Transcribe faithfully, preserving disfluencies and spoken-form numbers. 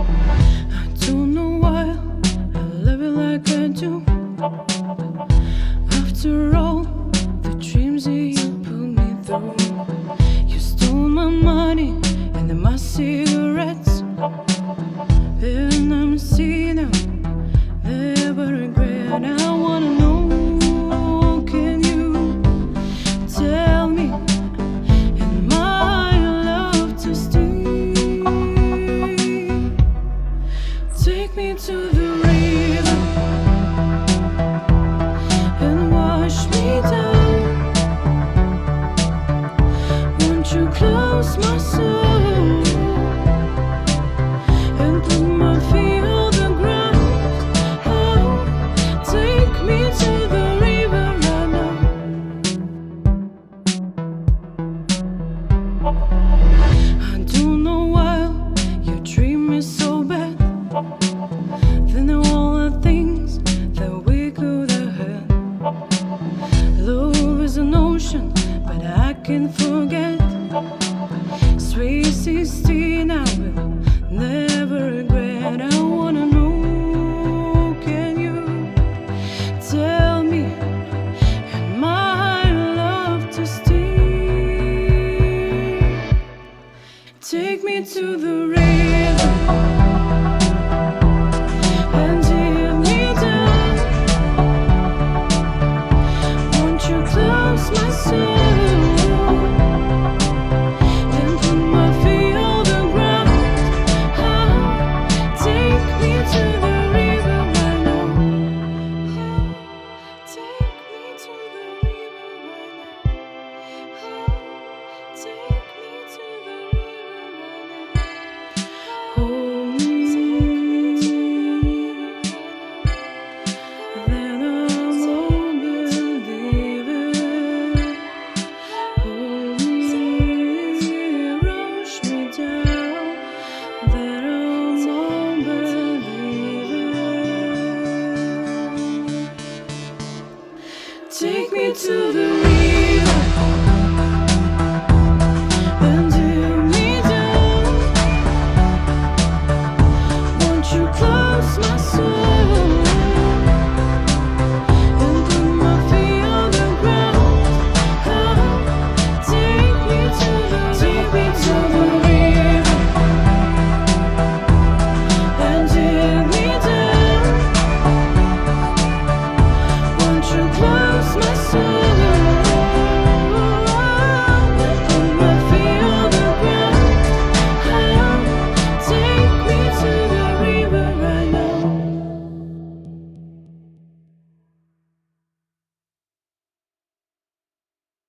I don't know why I love you like I do. After all the dreams that you put me through, you stole my money and then my cigarettes. And I'm seeing now, never regret. I wanna know, can you tell me, am my love to stay? Take me to the river and wash me down. Won't you close my soul and put my feet on the ground? Oh, take me to the river right now. I don't know why your dream is so bad. Then there are all the things that we could have had. Love is an ocean, but I can't forget. Sweet sixteen, I will never regret. I wanna know, can you tell me, am my love to stay? Take me to the river and dip me down. Won't you close my soul and put my feet on the ground? Oh, take me to the river right now. Oh, take me to the river right now. Oh, take me to the river right now. Hold me, then I won't believe it. Hold me, rush me down, then I won't believe it. Take me to the